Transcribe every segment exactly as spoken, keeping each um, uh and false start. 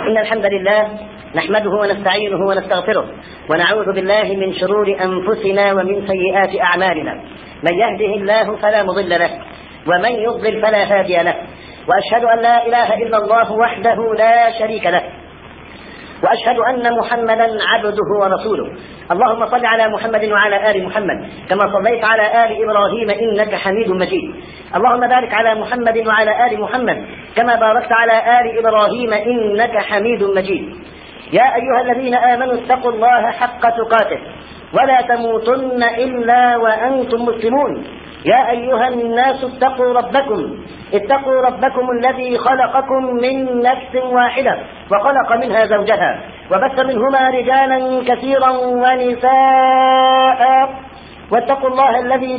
إن الحمد لله نحمده ونستعينه ونستغفره ونعوذ بالله من شرور أنفسنا ومن سيئات أعمالنا. من يهده الله فلا مضل له ومن يضلل فلا هادي له، وأشهد أن لا إله إلا الله وحده لا شريك له، وأشهد أن محمدا عبده ورسوله. اللهم صل على محمد وعلى آل محمد كما صليت على آل إبراهيم إنك حميد مجيد. اللهم بارك على محمد وعلى آل محمد كما باركت على آل إبراهيم إنك حميد مجيد. يا أيها الذين آمنوا اتقوا الله حق تقاته ولا تموتن إلا وأنتم مسلمون. يا أيها الناس اتقوا ربكم اتقوا ربكم الذي خلقكم من نفس واحدة وخلق منها زوجها وبث منهما رجالا كثيرا ونساء، واتقوا الله الذي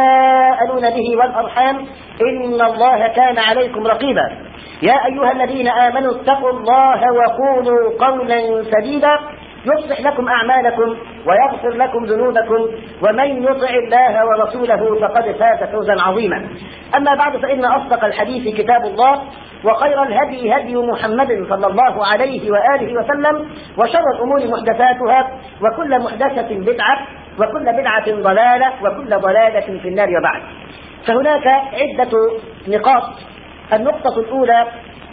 تساءلون به والأرحام إن الله كان عليكم رقيبا. يا أيها الذين آمنوا اتقوا الله وقولوا قولا سديدا يصلح لكم أعمالكم ويغفر لكم ذنوبكم، ومن يطع الله ورسوله فقد فاز فوزا عظيما. أما بعد، فإن أصدق الحديث كتاب الله، وخير الهدي هدي محمد صلى الله عليه وآله وسلم، وشر الأمور محدثاتها، وكل محدثة بدعة، وكل بدعة ضلالة، وكل ضلالة في النار. وبعد، فهناك عدة نقاط. النقطة الأولى: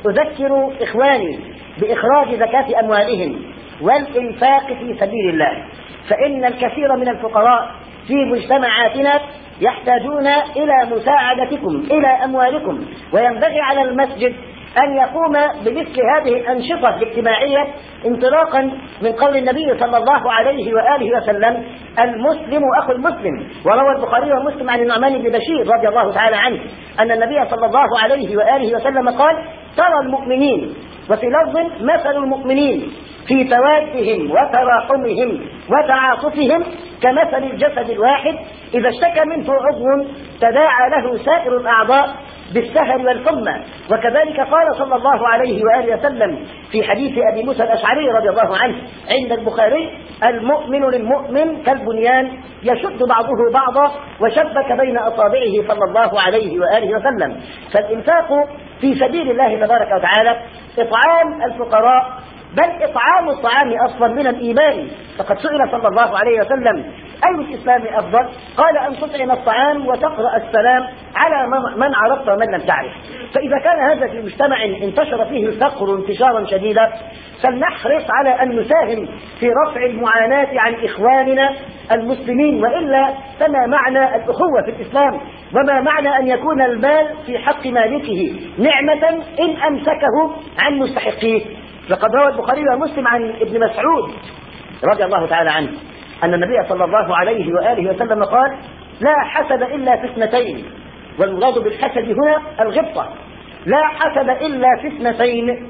أذكر إخواني بإخراج زكاة أموالهم والإنفاق في سبيل الله، فإن الكثير من الفقراء في مجتمعاتنا يحتاجون إلى مساعدتكم إلى أموالكم، وينبغي على المسجد أن يقوم بمثل هذه الأنشطة الاجتماعية انطلاقا من قول النبي صلى الله عليه وآله وسلم: المسلم أخو المسلم. وروى البخاري ومسلم عن النعمان بن بشير رضي الله تعالى عنه أن النبي صلى الله عليه وآله وسلم قال: ترى المؤمنين، وفي لفظ: مثل المؤمنين في توادهم وتراحمهم وتعاطفهم كمثل الجسد الواحد إذا اشتكى منه عضو تداعى له سائر الأعضاء بالسهر والحمى. وكذلك قال صلى الله عليه وآله وسلم في حديث أبي موسى الأشعري رضي الله عنه عند البخاري: المؤمن للمؤمن كالبنيان يشد بعضه بعضا وشبك بين أصابعه صلى الله عليه وآله وسلم. فالإنفاق في سبيل الله تبارك وتعالى إطعام الفقراء، بل إطعام الطعام أصلا من الإيمان. فقد سئل صلى الله عليه وسلم: أي الإسلام أفضل؟ قال: أن تطعم الطعام وتقرأ السلام على من عرفت ومن لم تعرف. فإذا كان هذا في مجتمع انتشر فيه الفقر انتشارا شديدا، فلنحرص على أن نساهم في رفع المعاناة عن إخواننا المسلمين، وإلا فما معنى الأخوة في الإسلام؟ وما معنى أن يكون المال في حق مالكه نعمة إن أمسكه عن مستحقيه؟ لقد روى البخاري ومسلم عن ابن مسعود رضي الله تعالى عنه أن النبي صلى الله عليه وآله وسلم قال: لا حسد إلا في اثنتين. والمراد بالحسد هنا الغبطة. لا حسد إلا في اثنتين: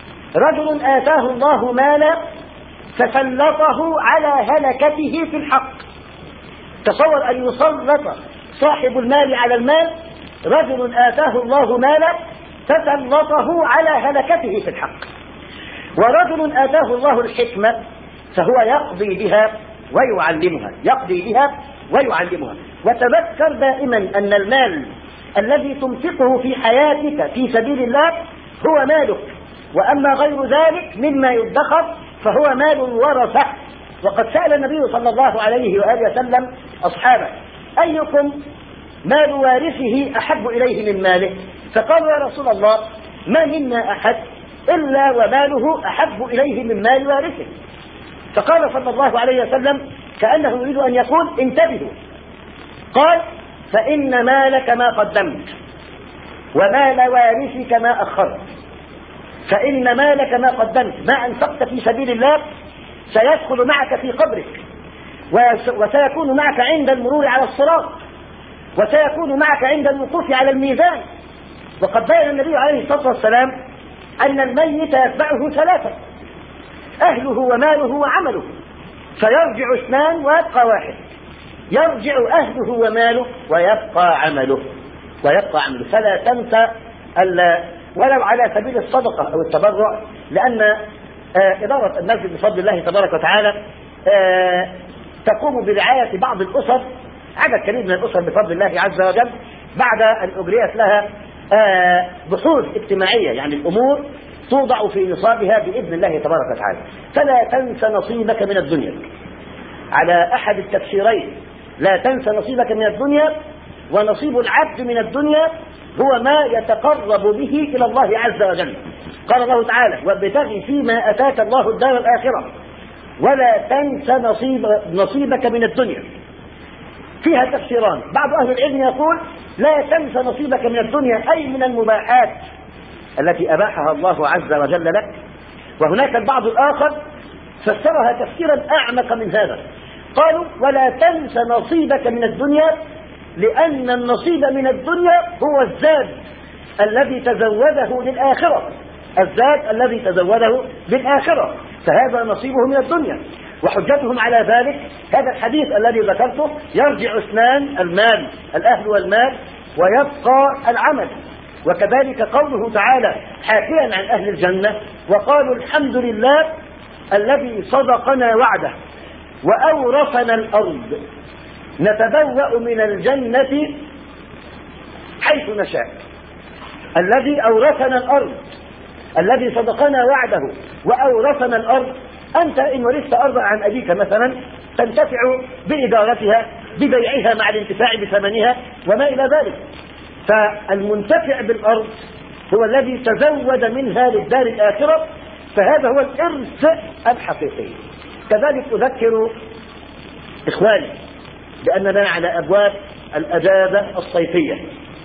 رجل آتاه الله مالا فسلطه على هلكته في الحق. تصور أن يسلط صاحب المال على المال. رجل آتاه الله مالا فسلطه على هلكته في الحق. ورجل آتاه الله الحكمة فهو يقضي بها ويعلمها يقضي بها ويعلمها. وتذكر دائما أن المال الذي تنفقه في حياتك في سبيل الله هو مالك، وأما غير ذلك مما يدخر فهو مال الورثة. وقد سأل النبي صلى الله عليه وآله وسلم أصحابه: أيكم مال وارثه أحب إليه من ماله؟ فقالوا: يا رسول الله، ما منا أحد إلا وماله أحب إليه من مال وارثه. فقال صلى الله عليه وسلم كأنه يريد أن يقول: انتبهوا. قال: فإن مالك ما قدمت ومال وارثك ما أخرت. فإن مالك ما قدمت، ما أنفقت في سبيل الله سيدخل معك في قبرك، وسيكون معك عند المرور على الصراط، وسيكون معك عند الوقوف على الميزان. وقد بين النبي عليه الصلاة والسلام أن الميت يتبعه ثلاثة: أهله وماله وعمله، فيرجع اثنان ويبقى واحد. يرجع أهله وماله ويبقى عمله ويبقى عمله فلا تنسى ألا ولو على سبيل الصدقة أو التبرع، لأن إدارة المسجد بفضل الله تبارك وتعالى تقوم برعاية بعض الأسر، عدد كبير من الأسر بفضل الله عز وجل، بعد أن أجريت لها بحوث اجتماعية. يعني الأمور توضع في نصابها بإذن الله تبارك وتعالى. فلا تنس نصيبك من الدنيا. على أحد التفسيرين لا تنس نصيبك من الدنيا، ونصيب العبد من الدنيا هو ما يتقرب به إلى الله عز وجل. قال الله تعالى: وابتغ فيما أتاك الله الدار الآخرة ولا تنس نصيب نصيبك من الدنيا. فيها تفسيران. بعض أهل العلم يقول: لا تنس نصيبك من الدنيا أي من المباحات التي أباحها الله عز وجل لك. وهناك البعض الآخر فسرها تفسيرا أعمق من هذا، قالوا: ولا تنس نصيبك من الدنيا، لأن النصيب من الدنيا هو الزاد الذي تزوده للآخرة، الزاد الذي تزوده للآخرة، فهذا نصيبه من الدنيا. وحجتهم على ذلك هذا الحديث الذي ذكرته: يرجع اثنان، المال، الأهل والمال، ويبقى العمل. وكذلك قوله تعالى حاكيا عن أهل الجنة: وقالوا الحمد لله الذي صدقنا وعده وأورثنا الأرض نتبوأ من الجنة حيث نشاء. الذي أورثنا الأرض، الذي صدقنا وعده وأورثنا الأرض. أنت إن ورثت أرضا عن أبيك مثلا تنتفع بإدارتها، ببيعها مع الانتفاع بثمنها وما إلى ذلك. فالمنتفع بالأرض هو الذي تزود منها للدار الآخرة، فهذا هو الإرث الحقيقي. كذلك أذكر إخواني بأننا على أبواب الأجازة الصيفية،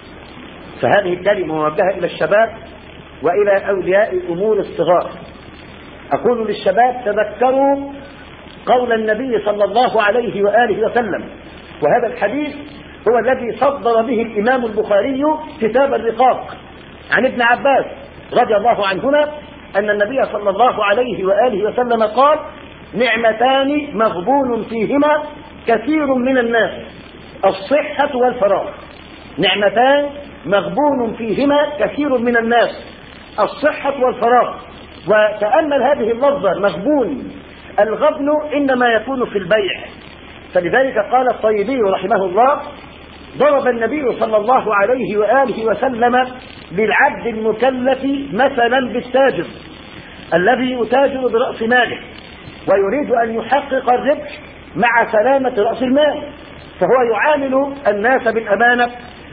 فهذه الكلمة موجهة إلى الشباب وإلى أولياء الأمور الصغار. أقول للشباب: تذكروا قول النبي صلى الله عليه وآله وسلم، وهذا الحديث هو الذي صدر به الإمام البخاري كتاب الرقاق عن ابن عباس رضي الله عنهما أن النبي صلى الله عليه وآله وسلم قال: نعمتان مغبون فيهما كثير من الناس، الصحة والفراغ. نعمتان مغبون فيهما كثير من الناس، الصحة والفراغ. وتأمل هذه اللفظة مغبون، الغبن إنما يكون في البيع. فلذلك قال الطيبي رحمه الله: ضرب النبي صلى الله عليه وآله وسلم للعبد المكلف مثلا بالتاجر الذي يتاجر برأس ماله ويريد أن يحقق الربح مع سلامة رأس المال، فهو يعامل الناس بالأمانة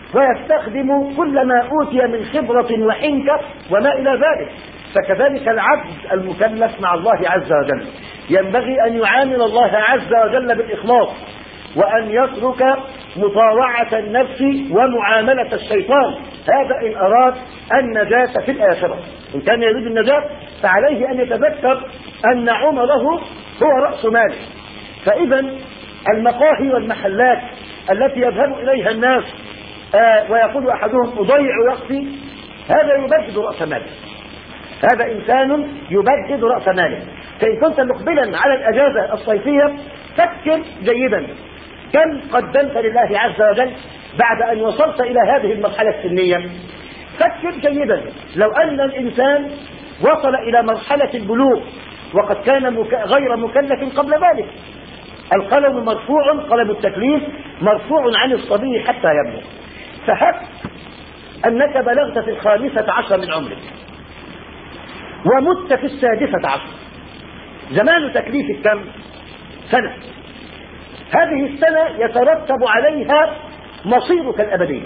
ويستخدم كل ما أوتي من خبرة وحنكة وما إلى ذلك. فكذلك العبد المكلف مع الله عز وجل ينبغي أن يعامل الله عز وجل بالإخلاص، وأن يترك مطاوعة النفس ومعاملة الشيطان، هذا إن أراد النجاة في الآخرة. إن كان يريد النجاة فعليه أن يتذكر أن عمره هو رأس ماله. فإذا المقاهي والمحلات التي يذهب إليها الناس آه ويقول أحدهم: أضيع وقتي، هذا يبدد رأس ماله، هذا إنسان يبدد رأس ماله. فإن كنت مقبلا على الأجازة الصيفية فكر جيدا كم قدمت لله عز وجل بعد أن وصلت إلى هذه المرحلة السنية. فكر جيدا لو أن الإنسان وصل إلى مرحلة البلوغ وقد كان مك... غير مكلف قبل ذلك، القلم مرفوع، قلم التكليف مرفوع عن الصبي حتى يبلغ. فهب أنك بلغت في الخامسة عشر من عمرك ومت في السادسة عشر، زمان تكليفك كم؟ سنة. هذه السنة يترتب عليها مصيرك الأبدي،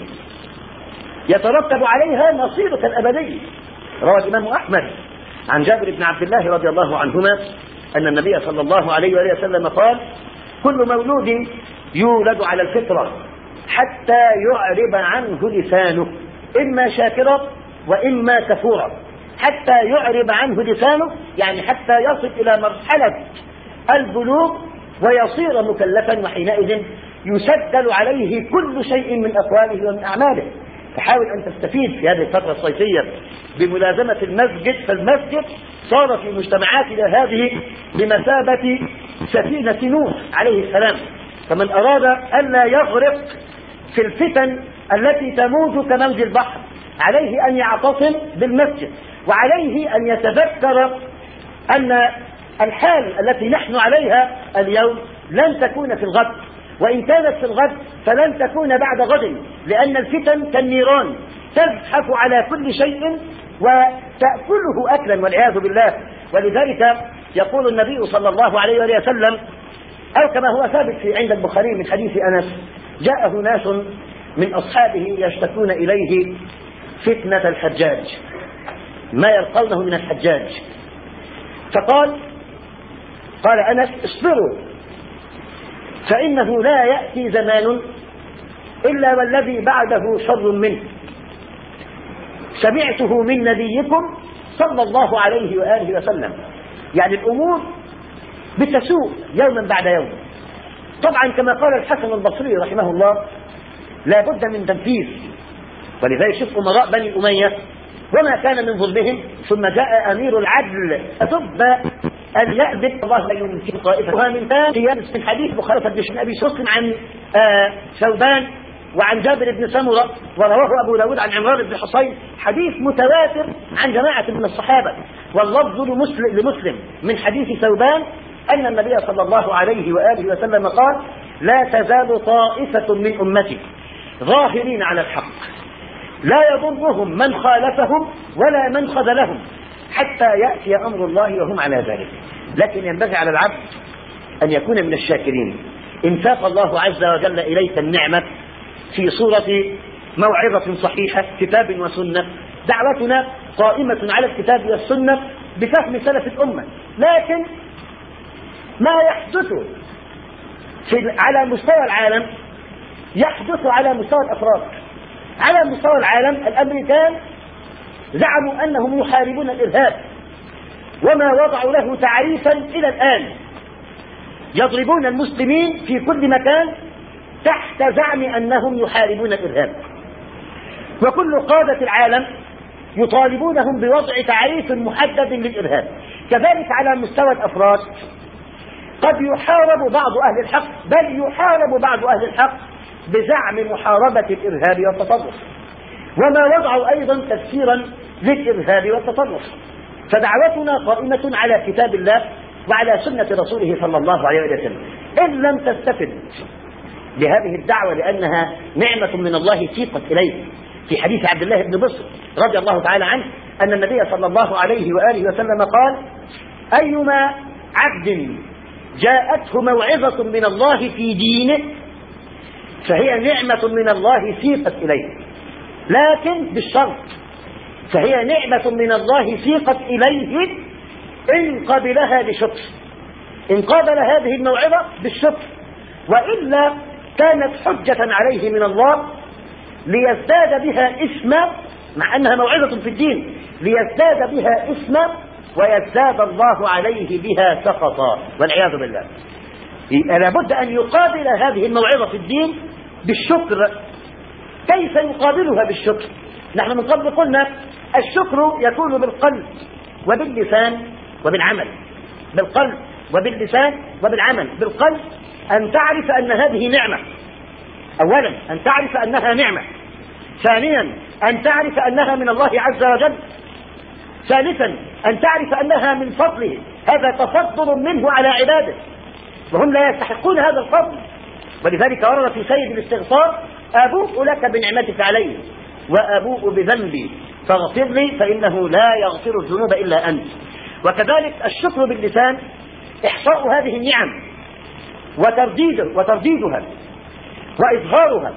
يترتب عليها مصيرك الأبدي. روى الإمام أحمد عن جابر بن عبد الله رضي الله عنهما أن النبي صلى الله عليه وآله وسلم قال: كل مولود يولد على الفطرة حتى يعرب عنه لسانه، إما شاكرا وإما كفورا. حتى يعرب عنه لسانه يعني حتى يصل إلى مرحلة البلوغ ويصير مكلفا، وحينئذ يسجل عليه كل شيء من أقواله ومن أعماله. فحاول أن تستفيد في هذه الفترة الصيفية بملازمة المسجد، فالمسجد صار في مجتمعاتنا هذه بمثابة سفينة نوح عليه السلام. فمن أراد ألا يغرق في الفتن التي تموج كموج البحر عليه أن يعتصم بالمسجد، وعليه أن يتذكر أن الحال التي نحن عليها اليوم لن تكون في الغد، وإن كانت في الغد فلن تكون بعد غد، لأن الفتن كالنيران تزحف على كل شيء وتأكله أكلا والعياذ بالله. ولذلك يقول النبي صلى الله عليه وآله وسلم، أو كما هو ثابت في عند البخاري من حديث أنس: جاءه ناس من أصحابه يشتكون إليه فتنة الحجاج، ما يلقونه من الحجاج، فقال قال أنس: اصبروا فإنه لا يأتي زمان إلا والذي بعده شر منه، سمعته من نبيكم صلى الله عليه وآله وسلم. يعني الأمور بتسوء يوما بعد يوم. طبعا كما قال الحسن البصري رحمه الله: لا بد من تنفيذ. ولذلك شوف أمراء بني أمية وما كان من ظلمهم، ثم جاء أمير العدل أسب أن يأذب الله لا يمكن طائفتها من ثاني من حديث بخاري بن أبي سلم عن آه ثوبان وعن جابر بن سمرة، ورواه أبو داود عن عمران بن حصين، حديث متواتر عن جماعة من الصحابة. واللفظ لمسلم, لمسلم من حديث ثوبان أن النبي صلى الله عليه وآله وسلم قال: لا تزال طائفة من أمتي ظاهرين على الحق لا يضرهم من خالفهم ولا من خذلهم حتى يأتي أمر الله وهم على ذلك. لكن ينبغي على العبد أن يكون من الشاكرين. إن ساق الله عز وجل إليك النعمة في صورة موعظة صحيحة كتاب وسنة، دعوتنا قائمة على الكتاب والسنة بفهم سلف الأمة. لكن ما يحدث في على مستوى العالم يحدث على مستوى الأفراد. على مستوى العالم الأمريكان زعموا أنهم يحاربون الإرهاب، وما وضعوا له تعريفا إلى الآن. يضربون المسلمين في كل مكان تحت زعم أنهم يحاربون الإرهاب، وكل قادة العالم يطالبونهم بوضع تعريف محدد للإرهاب. كذلك على مستوى الأفراد قد يحارب بعض أهل الحق، بل يحارب بعض أهل الحق بزعم محاربة الإرهاب والتطرف، وما وضعوا أيضا تفسيرا للإرهاب والتطرف. فدعوتنا قائمة على كتاب الله وعلى سنة رسوله صلى الله عليه وسلم. إن لم تستفد بهذه الدعوة لأنها نعمة من الله سيقت إليه، في حديث عبد الله بن بصر رضي الله تعالى عنه أن النبي صلى الله عليه وآله وسلم قال: أيما عبد جاءته موعظة من الله في دينه فهي نعمة من الله سيقت إليه، لكن بالشرط: فهي نعمة من الله سيقت إليه إن قبلها بشكر، إن قابل هذه الموعظة بالشكر، وإلا كانت حجة عليه من الله ليزداد بها إثما، مع أنها موعظة في الدين، ليزداد بها إثما ويزداد الله عليه بها سخطا والعياذ بالله. لابد أن يقابل هذه الموعظة في الدين بالشكر. كيف يقابلها بالشكر؟ نحن من قبل قلنا الشكر يكون بالقلب وباللسان وبالعمل. بالقلب وباللسان وبالعمل. بالقلب أن تعرف أن هذه نعمة، أولا أن تعرف أنها نعمة، ثانيا أن تعرف أنها من الله عز وجل، ثالثا أن تعرف أنها من فضله، هذا تفضل منه على عباده وهم لا يستحقون هذا الفضل. ولذلك ورد في سيد الاستغفار: أبوء لك بنعمتك علي وأبوء بذنبي فاغفر لي فإنه لا يغفر الذنوب إلا أنت. وكذلك الشكر باللسان إحصاء هذه النعم وترديده وترديدها وإظهارها.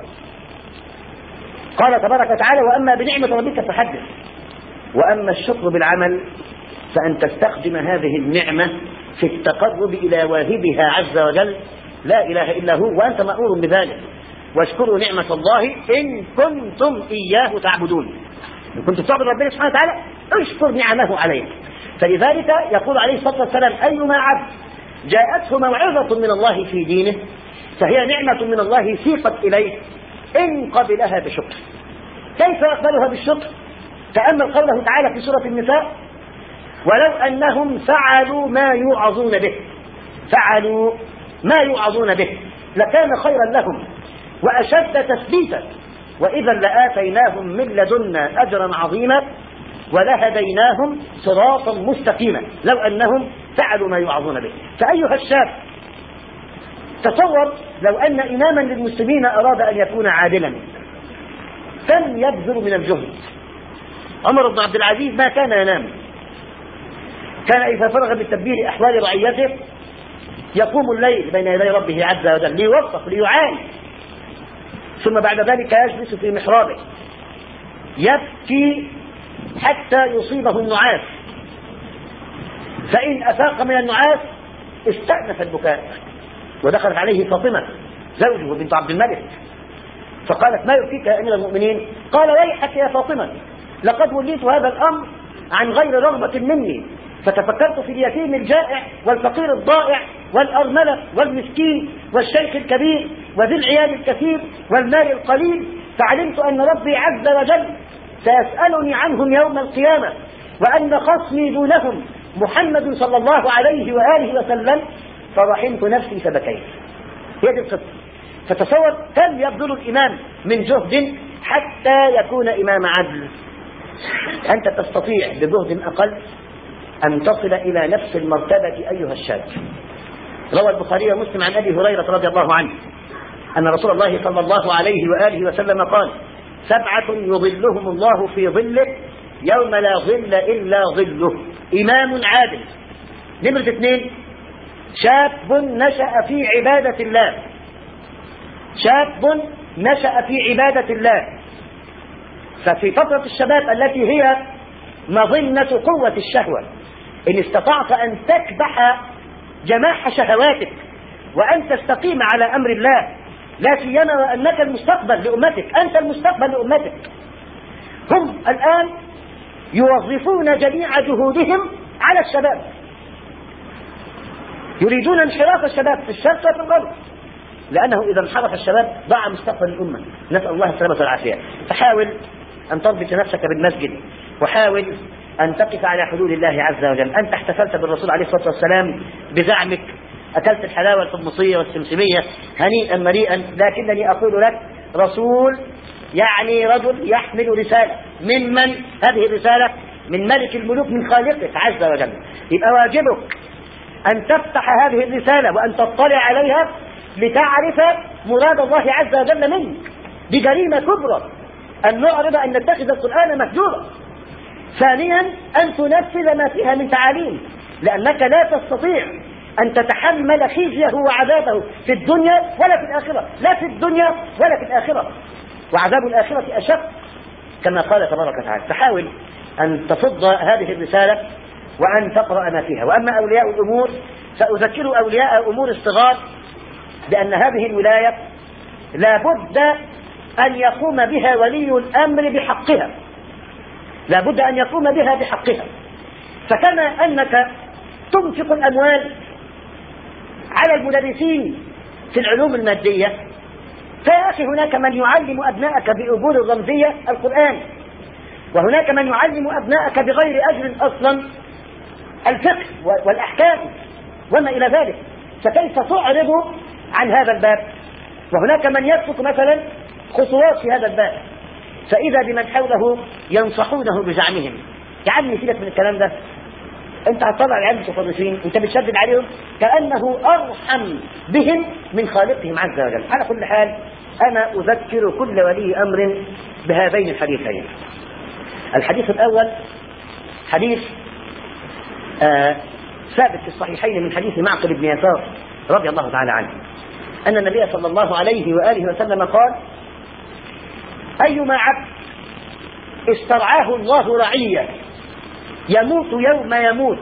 قال تبارك وتعالى: وأما بنعمة ربك فحدث. وأما الشكر بالعمل فأن تستخدم هذه النعمة في التقرب إلى واهبها عز وجل لا إله إلا هو، وأنت مأمور بذلك. واشكروا نعمة الله إن كنتم إياه تعبدون. إن كنتم تعبد ربنا سبحانه وتعالى اشكر نعمه عليك. فلذلك يقول عليه الصلاة والسلام: أيما عبد جاءته موعظة من الله في دينه فهي نعمة من الله سيقت إليه إن قبلها بشكر. كيف يقبلها بالشكر؟ تأمل قوله تعالى في سورة النساء: ولو أنهم فعلوا ما يوعظون به، فعلوا ما يوعظون به لكان خيرا لهم وأشد تثبيتا وإذا لآتيناهم من لدنا أجرا عظيما ولهديناهم صراطا مستقيما لو أنهم فعلوا ما يوعظون به. فأيها الشاب، تصور لو أن إماما للمسلمين أراد أن يكون عادلا كم يبذل من الجهد، عمر بن عبد العزيز ما كان ينام، كان إذا فرغ من تدبير أحوال رعيته يقوم الليل بين يدي ربه عز وجل ليوقف ليعاني، ثم بعد ذلك يجلس في محرابه يبكي حتى يصيبه النعاس، فإن أفاق من النعاس استأنف البكاء. ودخلت عليه فاطمة زوجه بنت عبد الملك فقالت: ما يبكيك يا أمير المؤمنين؟ قال: ويحك يا فاطمة، لقد وليت هذا الأمر عن غير رغبة مني، فتفكرت في اليتيم الجائع والفقير الضائع والأرملة والمسكين والشيخ الكبير وذي العيال الكثير والمال القليل، فعلمت أن ربي عز وجل سيسألني عنهم يوم القيامة، وأن خصمي دونهم محمد صلى الله عليه وآله وسلم، فرحمت نفسي فبكيت. هي دي القصة. فتصور كم يبذل الإمام من جهد حتى يكون إمام عدل. أنت تستطيع بجهد أقل أن تصل إلى نفس المرتبة أيها الشاب. روى البخاري ومسلم عن أبي هريرة رضي الله عنه أن رسول الله صلى الله عليه وآله وسلم قال: سبعة يظلهم الله في ظله يوم لا ظل إلا ظله: إمام عادل. نمرة اثنين: شاب نشأ في عبادة الله. شاب نشأ في عبادة الله. ففي فترة الشباب التي هي مظنة قوة الشهوة، إن استطعت أن تكبح جماح شهواتك وأن تستقيم على أمر الله، لا سيما وأنك المستقبل لأمتك، أنت المستقبل لأمتك. هم الآن يوظفون جميع جهودهم على الشباب، يريدون انحراف الشباب في الشرق وفي الغرب، لأنه إذا انحرف الشباب ضاع مستقبل الأمة. نسأل الله السلامة والعافية. فحاول أن تربط نفسك بالمسجد، وحاول أن تقف على حدود الله عز وجل. أنت احتفلت بالرسول عليه الصلاة والسلام بزعمك، أكلت الحلاوة الحمصية والسمسمية هنيئا مريئا، لكنني أقول لك: رسول يعني رجل يحمل رسالة. من من هذه الرسالة؟ من ملك الملوك، من خالقك عز وجل. يبقى واجبك أن تفتح هذه الرسالة وأن تطلع عليها لتعرف مراد الله عز وجل منك. دي جريمة كبرى أن نعرض أن نتخذ القرآن مهجورا. ثانيا: أن تنفذ ما فيها من تعاليم، لأنك لا تستطيع أن تتحمل خزيه وعذابه في الدنيا ولا في الآخرة، لا في الدنيا ولا في الآخرة، وعذاب الآخرة أشق كما قال تبارك وتعالى. فحاول أن تفض هذه الرسالة وأن تقرأ ما فيها. وأما أولياء الأمور سأذكر أولياء أمور الصغار بأن هذه الولاية لا بد أن يقوم بها ولي الأمر بحقها، لا بد أن يقوم بها بحقها. فكما أنك تنفق الأموال على المدرسين في العلوم المادية، فيا أخي هناك من يعلم أبنائك بأجور الرمزية القرآن، وهناك من يعلم أبنائك بغير أجر أصلا الفقه والأحكام وما إلى ذلك. فكيف تعرض عن هذا الباب؟ وهناك من يسلك مثلا خطوات في هذا الباب، فإذا بمن حوله ينصحونه بزعمهم: يا عمي سيبك من الكلام ده، انت هتطلع العيال المتفرسين، انت بتشدد عليهم، كأنه أرحم بهم من خالقهم عز وجل. على كل حال أنا أذكر كل ولي أمر بهذين الحديثين. الحديث الأول حديث آه ثابت في الصحيحين من حديث معقل بن يسار رضي الله تعالى عنه أن النبي صلى الله عليه وآله وسلم قال: أيما عبد استرعاه الله رعية يموت يوم يموت،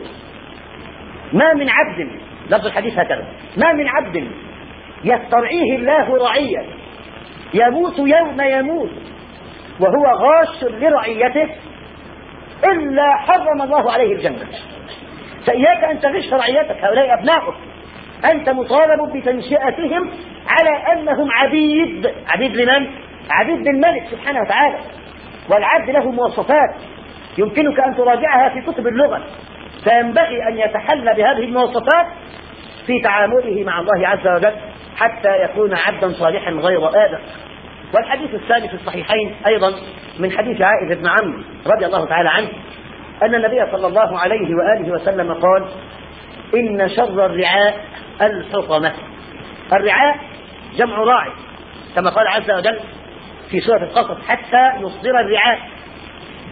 ما من عبد، لفظ الحديث هكذا، ما من عبد يسترعيه الله رعية يموت يوم يموت وهو غاش لرعيته إلا حرم الله عليه الجنة. فإياك أن تغش رعيتك، هؤلاء أبنائك، أنت مطالب بتنشئتهم على أنهم عبيد. عبيد لمن؟ عبيد للملك سبحانه وتعالى. والعبد له مواصفات يمكنك أن تراجعها في كتب اللغة، فينبغي أن يتحلى بهذه المواصفات في تعامله مع الله عز وجل حتى يكون عبدا صالحا غير آدم. والحديث الثاني في الصحيحين أيضا من حديث عائذ بن عمرو رضي الله تعالى عنه أن النبي صلى الله عليه وآله وسلم قال: إن شر الرعاء الحطمة. الرعاء جمع راعي، كما قال عز وجل في سورة القصص: حتى يصدر الرعاء.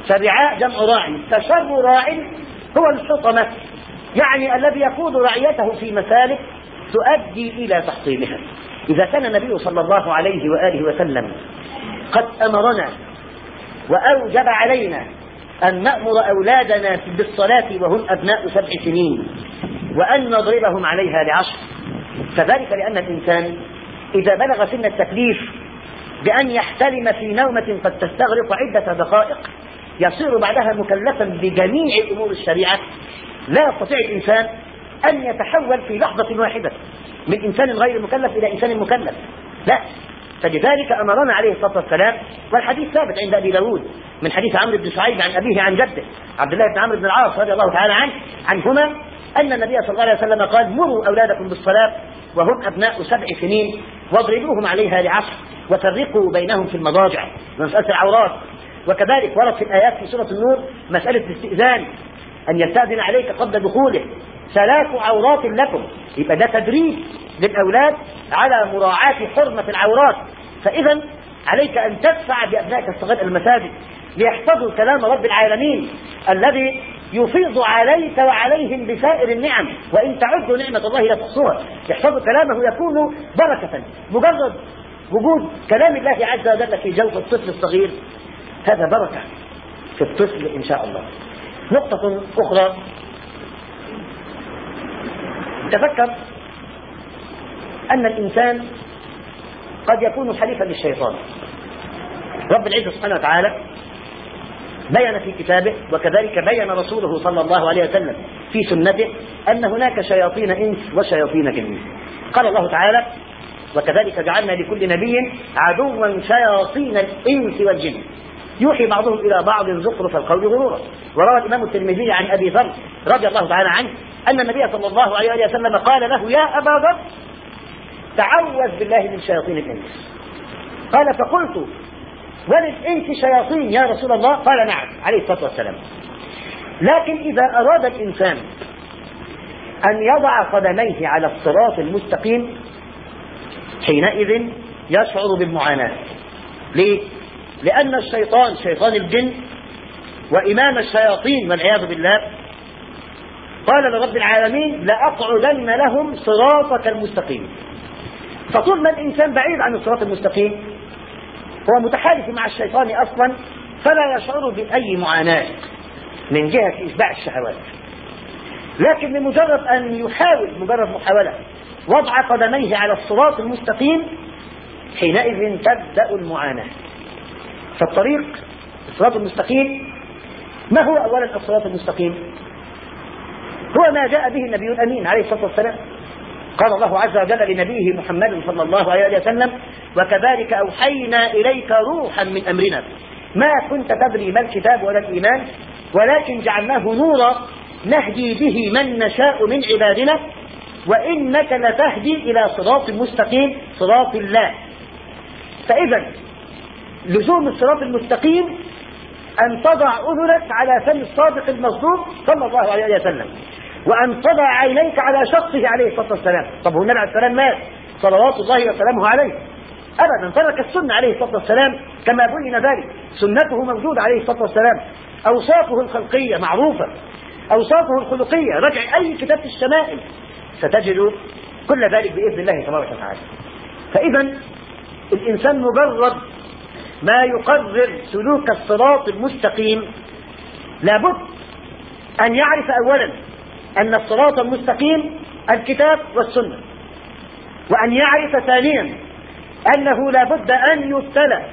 فرعاء جمع راع، فشر راع هو الحطمة، يعني الذي يقود رعيته في مسالك تؤدي إلى تحطيمها. إذا كان النبي صلى الله عليه وآله وسلم قد أمرنا وأوجب علينا أن نأمر أولادنا بالصلاة وهم أبناء سبع سنين وأن نضربهم عليها لعشر، فذلك لأن الإنسان إذا بلغ سن التكليف بأن يحتلم في نومة قد تستغرق عدة دقائق يصير بعدها مكلفا بجميع أمور الشريعة. لا يستطيع الإنسان أن يتحول في لحظة واحدة من إنسان غير مكلف إلى إنسان مكلف، لا. فلذلك أمرنا عليه الصلاة والسلام، والحديث ثابت عند أبي داود من حديث عمرو بن شعيب عن أبيه عن جده عبد الله بن عمرو بن العاص رضي الله تعالى عنه عنهما أن النبي صلى الله عليه وسلم قال: مروا أولادكم بالصلاة وهم أبناء سبع سنين واضربوهم عليها لعشر وفرقوا بينهم في المضاجع، مسألة العورات. وكذلك ورد في الآيات في سورة النور مسألة الاستئذان، أن يستأذن عليك قبل دخوله، ثلاث عورات لكم، يبقى ده تدريب للأولاد على مراعاة حرمة العورات. فإذا عليك أن تدفع بأبنائك الصغار المساجد ليحفظوا كلام رب العالمين الذي يفيض عليك وعليهم بسائر النعم، وإن تعدوا نعمة الله لا تحصوها. يحفظوا كلامه يكون بركة، مجرد وجود كلام الله عز وجل في جوف الطفل الصغير هذا بركة في الطفل إن شاء الله. نقطة أخرى، تفكر أن الإنسان قد يكون حليفا للشيطان. رب العزة سبحانه وتعالى بيّن في كتابه وكذلك بيّن رسوله صلى الله عليه وسلم في سنته أن هناك شياطين إنس وشياطين جن. قال الله تعالى: وكذلك جعلنا لكل نبي عدوا شياطين الإنس والجن يوحي بعضهم إلى بعض زخرف القول غرورا. وروى الإمام الترمذي عن أبي ذر رضي الله تعالى عنه أن النبي صلى الله عليه وسلم قال له: يا أبا ذر تعوذ بالله من شياطين الإنس. قال: فقلت: وللإنس شياطين يا رسول الله؟ قال: نعم، عليه الصلاة والسلام. لكن إذا أراد الإنسان أن يضع قدميه على الصراط المستقيم حينئذ يشعر بالمعاناة. ليه؟ لأن الشيطان شيطان الجن وإمام الشياطين والعياذ بالله قال لرب العالمين: لأقعدن لهم صراطك المستقيم. فطول ما الإنسان بعيد عن الصراط المستقيم هو متحالف مع الشيطان أصلا، فلا يشعر بأي معاناة من جهة إشباع الشهوات. لكن بمجرد أن يحاول مجرد محاولة وضع قدميه على الصراط المستقيم حينئذ تبدأ المعاناة. فالطريق الصراط المستقيم ما هو؟ أولا الصراط المستقيم هو ما جاء به النبي الأمين عليه الصلاة والسلام. قال الله عز وجل لنبيه محمد صلى الله عليه وسلم: وكذلك أوحينا إليك روحا من أمرنا ما كنت تدري ما الكتاب ولا الإيمان ولكن جعلناه نورا نهدي به من نشاء من عبادنا وإنك لتهدي إلى صراط مستقيم صراط الله. فإذا لزوم الصراط المستقيم أن تضع أذنك على فم الصادق المصدوق صلى الله عليه وسلم، وأن تضع عينيك على شخصه عليه الصلاة والسلام. طب هو النبي عليه السلام مات صلوات الله وسلامه عليه؟ أبدا، ترك السنة عليه الصلاة والسلام كما بين ذلك. سنته موجودة عليه الصلاة والسلام، أوصافه الخلقية معروفة، أوصافه الخلقية رجع أي كتاب في الشمائل ستجد كل ذلك بإذن الله تبارك وتعالى. فإذا الإنسان مجرد ما يقرر سلوك الصراط المستقيم لابد أن يعرف أولا أن الصراط المستقيم الكتاب والسنة، وأن يعرف ثانيا أنه لابد أن يبتلى،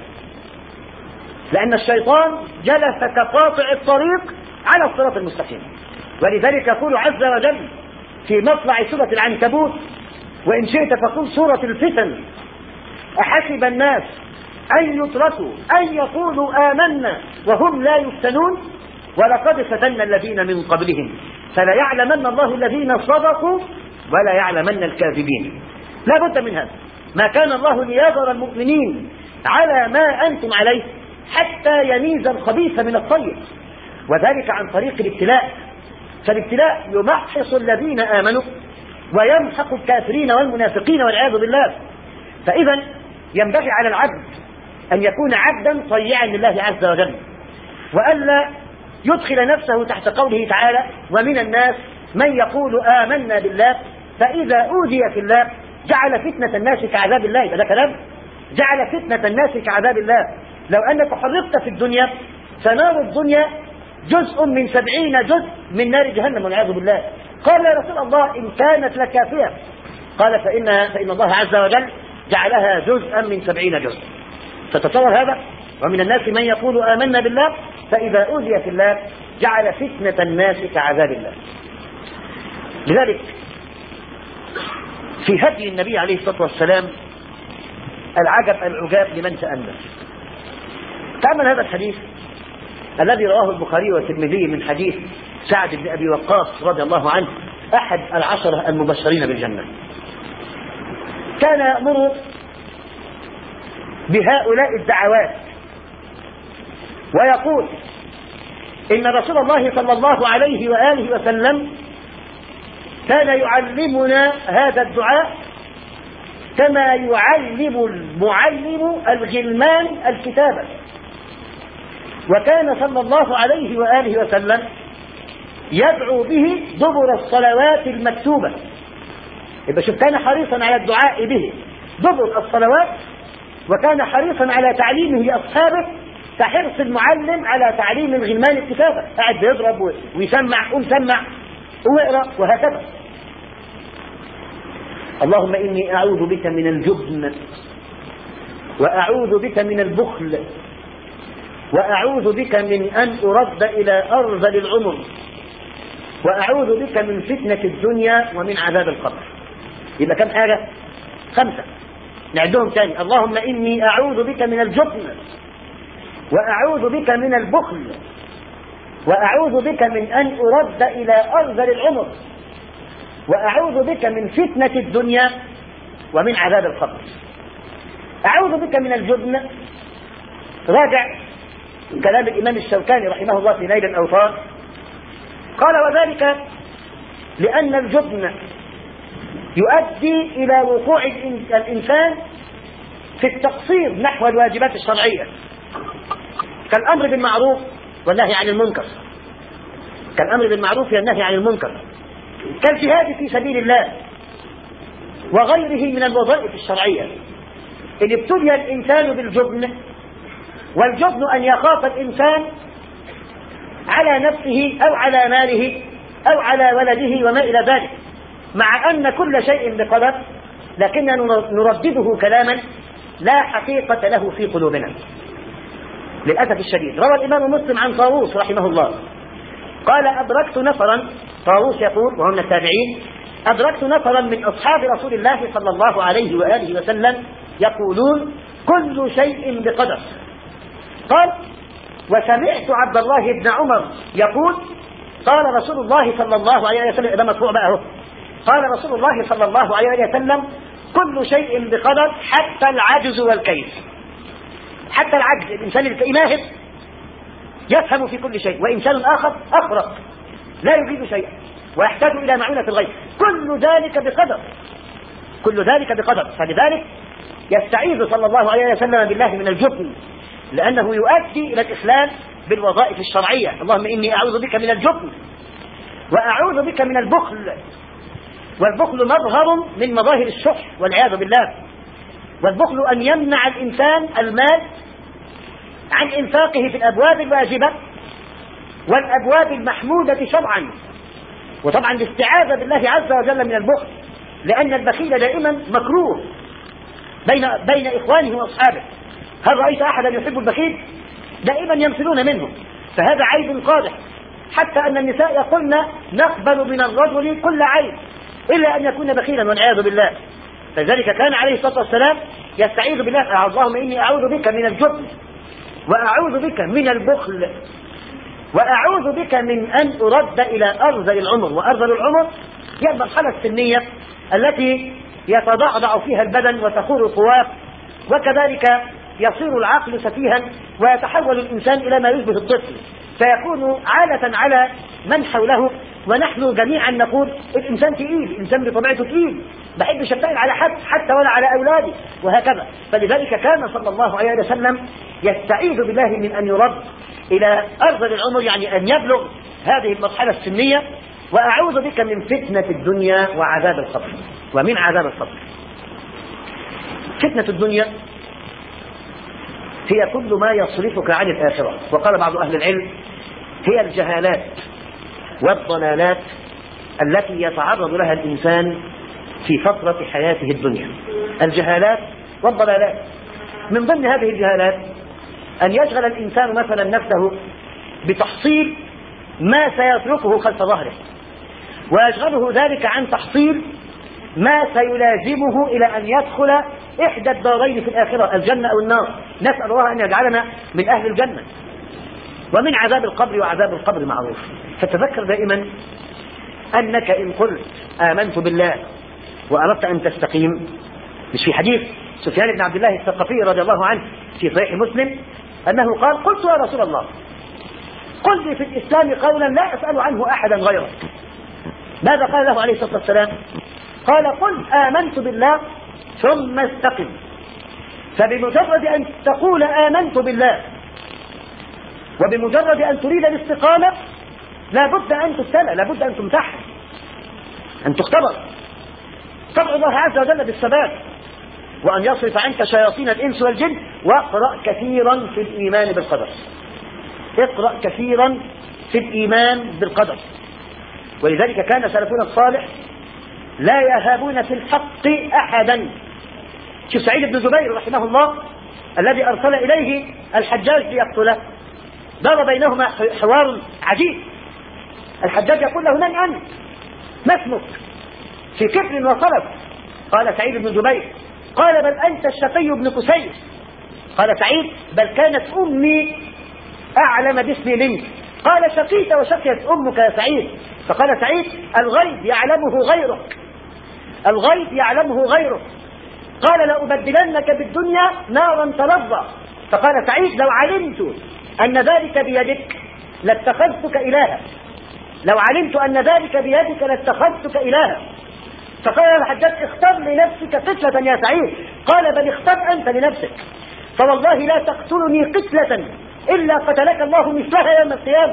لأن الشيطان جلس كقاطع الطريق على الصراط المستقيم. ولذلك يقول عز وجل في مطلع سورة العنكبوت: وإن شئت فقل سورة الفتن أحسب الناس أن يتركوا أن يقولوا آمنا وهم لا يفتنون ولقد فتنا الذين من قبلهم فليعلمن الله الذين صدقوا ولا يعلمن الكاذبين. لا بد من هذا. ما كان الله ليذر المؤمنين على ما أنتم عليه حتى يميز الخبيث من الطيب، وذلك عن طريق الابتلاء. فالابتلاء يمحص الذين آمنوا ويمحق الكافرين والمنافقين والعياذ بالله. فإذا ينبغي على العبد أن يكون عبدا طيعا لله عز وجل، وألا يدخل نفسه تحت قوله تعالى ومن الناس من يقول آمنا بالله فإذا أوذي في الله جعل فتنة الناس كعذاب الله. يبقى ده كلام جعل فتنة الناس كعذاب الله. لو أنك حرقت في الدنيا فنار الدنيا جزء من سبعين جزء من نار جهنم والعياذ بالله. قال يا رسول الله إن كانت لكافية قال فإن, فإن الله عز وجل جعلها جزءا من سبعين جزء. تتصور هذا؟ ومن الناس من يقول آمنا بالله فإذا أوذي في الله جعل فتنة الناس كعذاب الله. لذلك في هدي النبي عليه الصلاة والسلام العجب العجاب لمن تأمل. تأمل هذا الحديث الذي رواه البخاري والترمذي من حديث سعد بن أبي وقاص رضي الله عنه أحد العشرة المبشرين بالجنة. كان يأمر بهؤلاء الدعوات ويقول إن رسول الله صلى الله عليه وآله وسلم كان يعلمنا هذا الدعاء كما يعلم المعلم الغلمان الكتابة. وكان صلى الله عليه وآله وسلم يدعو به دبر الصلوات المكتوبة. يبقى شوف كان حريصا على الدعاء به دبر الصلوات، وكان حريصا على تعليمه لأصحابه كحرص المعلم على تعليم الغلمان الكتابة. قاعد بيضرب ويسمع قوم سمع واقرأ وهكذا. اللهم إني أعوذ بك من الجبن وأعوذ بك من البخل وأعوذ بك من أن أرد إلى أرذل العمر وأعوذ بك من فتنة الدنيا ومن عذاب القبر. يبقى كم حاجة؟ خمسة. نعدهم تاني. اللهم إني أعوذ بك من الجبن وأعوذ بك من البخل وأعوذ بك من أن أرد إلى أرذل العمر وأعوذ بك من فتنة الدنيا ومن عذاب القبر. أعوذ بك من الجبن راجع كلام الإمام الشوكاني رحمه الله في نيل الأوطار. قال وذلك لأن الجبن يؤدي إلى وقوع الإنسان في التقصير نحو الواجبات الشرعية كالأمر بالمعروف والنهي عن المنكر كالأمر بالمعروف والنهي عن المنكر كالجهاد في سبيل الله وغيره من الوظائف الشرعية. إن ابتلي الإنسان بالجبن، والجبن أن يخاف الإنسان على نفسه أو على ماله أو على ولده وما إلى ذلك، مع أن كل شيء بقدر، لكننا نردده كلاما لا حقيقة له في قلوبنا للأسف الشديد. روى الإمام مسلم عن طاووس رحمه الله قال أدركت نفرا، طاووس يقول وهو من التابعين، أدركت نفرا من أصحاب رسول الله صلى الله عليه وآله وسلم يقولون كل شيء بقدر. قال وسمعت عبد الله بن عمر يقول قال رسول الله صلى الله عليه وسلم، إذا مدفوع بقى اهو، قال رسول الله صلى الله عليه وسلم كل شيء بقدر حتى العجز والكيس. حتى العجز، الإنسان الماهر يفهم في كل شيء، وإنسان آخر أفرط لا يجيد شيئا ويحتاج إلى معونة الغير، كل ذلك بقدر كل ذلك بقدر. فلذلك يستعيذ صلى الله عليه وسلم بالله من الجبن، لأنه يؤدي إلى الإخلال بالوظائف الشرعية. اللهم إني أعوذ بك من الجبن وأعوذ بك من البخل، والبخل مظهر من مظاهر الشح والعياذ بالله. والبخل أن يمنع الإنسان المال عن إنفاقه في الأبواب الواجبة والأبواب المحمودة شرعا. وطبعا الاستعاذة بالله عز وجل من البخل، لأن البخيل دائما مكروه بين بين إخوانه وأصحابه. هل رأيت أحدا يحب البخيل؟ دائما يمثلون منه، فهذا عيب قادح، حتى أن النساء يقولن نقبل من الرجل كل عيب إلا أن يكون بخيلا والعياذ بالله. فلذلك كان عليه الصلاة والسلام يستعيذ بالله اللهم إني أعوذ بك من الجبن وأعوذ بك من البخل وأعوذ بك من أن أرد إلى أرذل العمر. وأرذل العمر هي المرحلة السنية التي يتضعضع فيها البدن وتخور القواه، وكذلك يصير العقل سفيها ويتحول الإنسان إلى ما يشبه الطفل. سيكون عالة على من حوله، ونحن جميعا نقول الإنسان تقيل، الإنسان بطبيعته تقيل، بحب شتائل على حد حتى ولا على أولادي وهكذا. فلذلك كان صلى الله عليه وسلم يستعيذ بالله من أن يرد إلى أرذل العمر، يعني أن يبلغ هذه المرحلة السنية. وأعوذ بك من فتنة الدنيا وعذاب القبر. ومن عذاب القبر فتنة الدنيا هي كل ما يصرفك عن الآخرة. وقال بعض أهل العلم هي الجهالات والضلالات التي يتعرض لها الإنسان في فترة حياته الدنيا. الجهالات والضلالات من ضمن هذه الجهالات أن يشغل الإنسان مثلا نفسه بتحصيل ما سيتركه خلف ظهره، ويشغله ذلك عن تحصيل ما سيلازمه إلى أن يدخل إحدى الدارين في الآخرة، الجنة أو النار. نسأل الله أن يجعلنا من أهل الجنة. ومن عذاب القبر وعذاب القبر معروف. فتذكر دائما أنك إن قلت آمنت بالله وأردت أن تستقيم، مش في حديث سفيان بن عبد الله الثقفي رضي الله عنه في صحيح مسلم أنه قال قلت يا رسول الله قل لي في الإسلام قولا لا أسأل عنه أحدا غيرك. ماذا قال له عليه الصلاة والسلام؟ قال قل آمنت بالله ثم استقم. فبمجرد أن تقول آمنت بالله وبمجرد أن تريد الاستقامة لابد أن تبتلى، لابد أن تمتحن، أن تختبر. طبع الله عز وجل بالثبات وأن يصرف عنك شياطين الإنس والجن. واقرأ كثيرا في الإيمان بالقدر، اقرأ كثيرا في الإيمان بالقدر. ولذلك كان سلفنا الصالح لا يهابون في الحق أحدا. شوف سعيد بن جبير رحمه الله الذي أرسل إليه الحجاج ليقتله، دار بينهما حوار عجيب. الحجاج يقول له من أنت؟ ما اسمك؟ في كفر وصلب. قال سعيد بن جبير قال بل أنت الشقي بن كسير. قال سعيد بل كانت أمي أعلم باسمي منك. قال شقيت وشقيت أمك يا سعيد. فقال سعيد الغيب يعلمه غيرك، الغيب يعلمه غيرك. قال لأبدلنك بالدنيا نارا تلظى. فقال سعيد لو علمت أن ذلك بيدك لاتخذتك إلها، لو علمت أن ذلك بيدك لاتخذتك إلها. فقال الحجاج اختر لنفسك قتلة يا سعيد. قال بل اختر أنت لنفسك، فوالله لا تقتلني قتلة إلا قتلك الله مثلها يوم القيامة.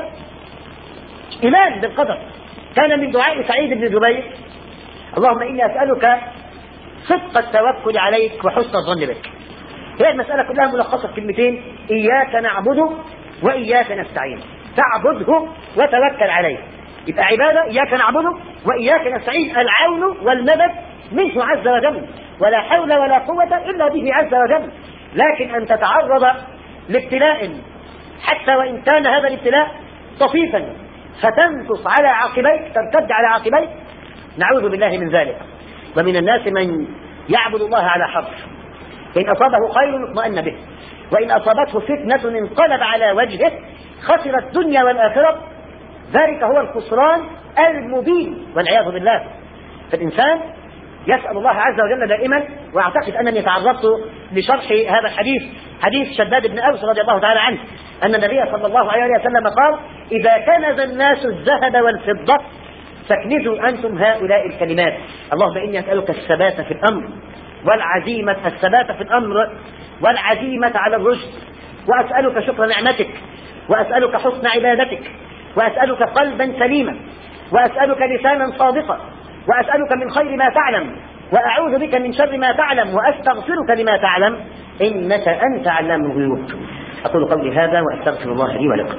إيمان بالقدر. كان من دعاء سعيد بن جبير اللهم إني أسألك صدق التوكل عليك وحسن الظن بك. هي المسألة كلها ملخصة في كلمتين: إياك نعبد وإياك نستعين. تعبده وتوكل عليه، يبقى عبادة. إياك نعبده وإياك نستعين، العون والمدد منه عز وجل، ولا حول ولا قوة إلا به عز وجل. لكن أن تتعرض لابتلاء حتى وإن كان هذا الابتلاء طفيفا فتنكص على عقبيك، ترتد على عقبيك، نعوذ بالله من ذلك. ومن الناس من يعبد الله على حرف، إن أصابه خير اطمأن به، وإن أصابته فتنة انقلب على وجهه، خسر الدنيا والآخرة. ذلك هو الخسران المبين والعياذ بالله. فالإنسان يسأل الله عز وجل دائما. وأعتقد أنني تعرضت لشرح هذا الحديث، حديث شداد بن أوس رضي الله تعالى عنه، أن النبي صلى الله عليه وسلم قال: إذا كنز الناس الذهب والفضة فاكنزوا أنتم هؤلاء الكلمات. اللهم إني أسألك الثبات في الأمر والعزيمة، الثبات في الأمر والعزيمة على الرشد، وأسألك شكر نعمتك، وأسألك حسن عبادتك، وأسألك قلبا سليما، وأسألك لسانا صادقا، وأسألك من خير ما تعلم، وأعوذ بك من شر ما تعلم، وأستغفرك لما تعلم، إنك أنت علام الغيوب. أقول قولي هذا وأستغفر الله لي ولكم.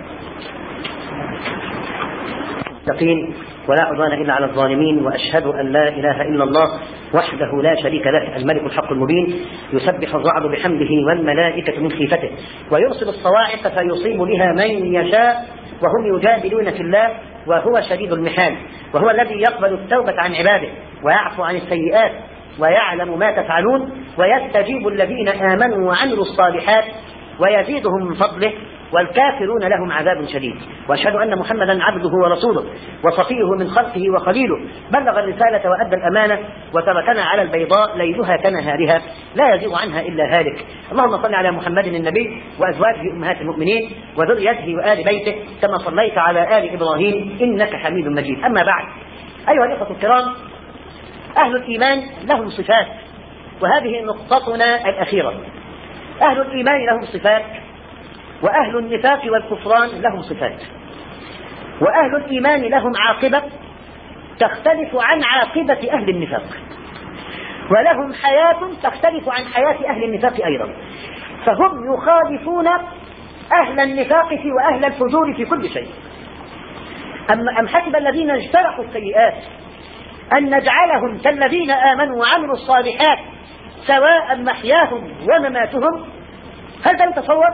يقين ولا عدوان إلا على الظالمين، وأشهد أن لا إله إلا الله وحده لا شريك له الملك الحق المبين، يسبح الرعد بحمده والملائكة من خيفته، ويرسل الصواعق فيصيب بها من يشاء، وهم يجادلون في الله وهو شديد المحال، وهو الذي يقبل التوبة عن عباده ويعفو عن السيئات ويعلم ما تفعلون، ويستجيب الذين آمنوا وعملوا الصالحات ويزيدهم من فضله، والكافرون لهم عذاب شديد. وأشهد أن محمدا عبده ورسوله وصفيه من خلقه وخليله، بلغ الرسالة وأدى الأمانة وتركنا على البيضاء ليلها كنهارها لا يزيغ عنها إلا هالك. اللهم صل على محمد النبي وأزواجه أمهات المؤمنين وذريته وآل بيته كما صليت على آل إبراهيم إنك حميد مجيد. أما بعد، أيها الإخوة الكرام، أهل الإيمان لهم صفات، وهذه نقطتنا الأخيرة. أهل الإيمان لهم صفات، وأهل النفاق والكفران لهم صفات. وأهل الإيمان لهم عاقبة تختلف عن عاقبة أهل النفاق، ولهم حياة تختلف عن حياة أهل النفاق أيضا، فهم يخالفون أهل النفاق في وأهل الفجور في كل شيء. أم حسب الذين اجترحوا السيئات أن نجعلهم كالذين آمنوا وعملوا الصالحات سواء محياهم ومماتهم؟ هل ده يتصور؟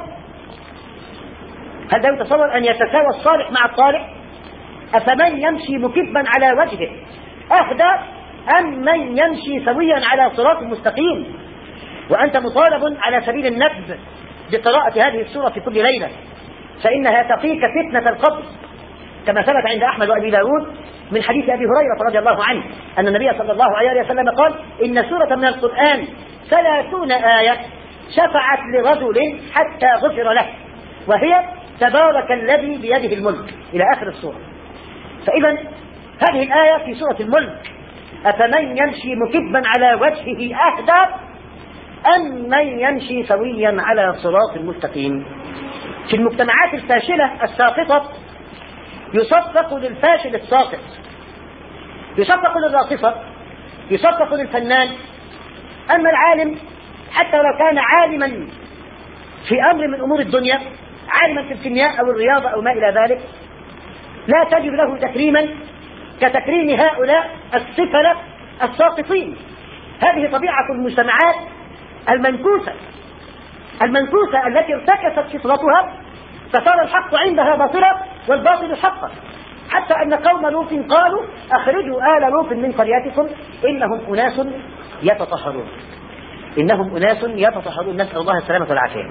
هل ده يتصور أن يتساوى الصالح مع الطالح؟ أفمن يمشي مكبا على وجهه أهدى أم من يمشي سويا على صراط مستقيم؟ وأنت مطالب على سبيل النبذ بقراءة هذه السورة في كل ليلة، فإنها تقيك فتنة القبر، كما ثبت عند أحمد وأبي داود من حديث أبي هريرة رضي الله عنه أن النبي صلى الله عليه وسلم قال: إن سورة من القرآن ثلاثون آية شفعت لرجل حتى غفر له، وهي تبارك الذي بيده الملك إلى آخر السورة. فإذا هذه الآية في سورة الملك: أفمن يمشي مكبا على وجهه أهدى أم من يمشي سويا على صراط مستقيم. في المجتمعات الفاشلة الساقطة يصفق للفاشل الساقط، يصفق للراقصة، يصفق للفنان. أما العالم حتى لو كان عالما في أمر من أمور الدنيا، عالما في الكيمياء أو الرياضة أو ما إلى ذلك، لا تجد له تكريما كتكريم هؤلاء السفلة الساقطين. هذه طبيعة المجتمعات المنكوسة المنكوسة التي ارتكست فطرتها، فصار الحق عندها باطلا والباطل حقا، حتى أن قوم لوط قالوا: أخرجوا آل لوط من قريتكم إنهم أناس يتطهرون. إنهم أناس يتطهرون، نسأل الله السلامة والعافية.